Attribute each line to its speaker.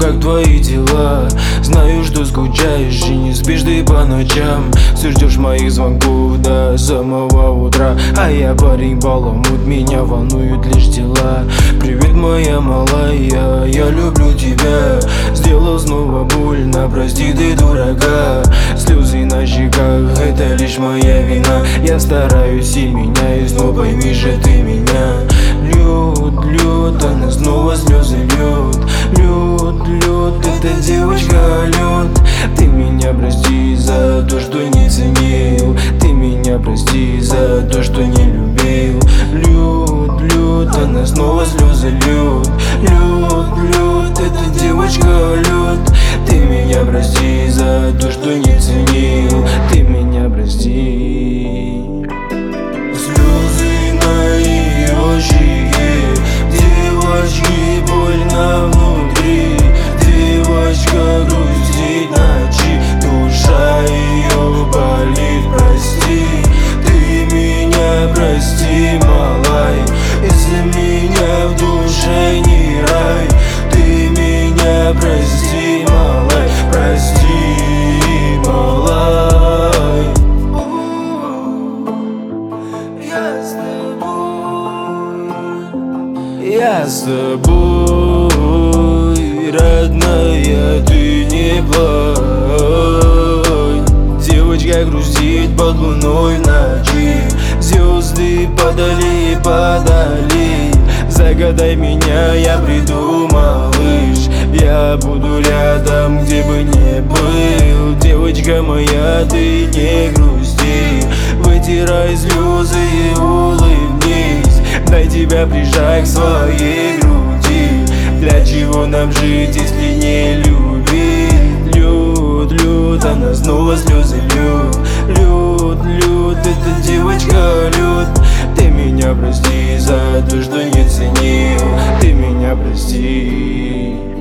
Speaker 1: как твои дела? Знаю, что скучаешь и не спишь ты по ночам. Все ждешь моих звонков до самого утра. А я парень баламут, меня волнуют лишь дела. Привет, моя малая, я люблю тебя. Сделал снова больно, прости ты, дурака. Слезы на щеках, это лишь моя вина. Я стараюсь и меняюсь, но пойми же ты меня. Лед, она снова слезы льет. Лед, эта девочка лед. Ты меня прости за то, что не ценил. Ты меня прости за то, что не любил. Лед, она снова слезы льет. Лед, эта девочка лед. Ты меня прости за то, что не ценил. Ты меня прости. Слезы на ее щеке, девочки больно внутри. Девочка грустит ночи, душа ее болит, прости. Ты меня прости, малай, если меня в душе не рай. Ты меня прости, малай, прости, малай. Я с тобой, родная, ты не плачь. Девочка грустит под луной в ночи. Звезды падали. Загадай меня, я приду, малыш. Я буду рядом, где бы ни был. Девочка моя, ты не грусти. Вытирай слезы и улыбнись. Дай тебя прижать к своей груди. Для чего нам жить, если не любить? Лед, она снова слезы льет. Лед, эта девочка лед. Ты меня прости за то, что не ценил. Ты меня прости.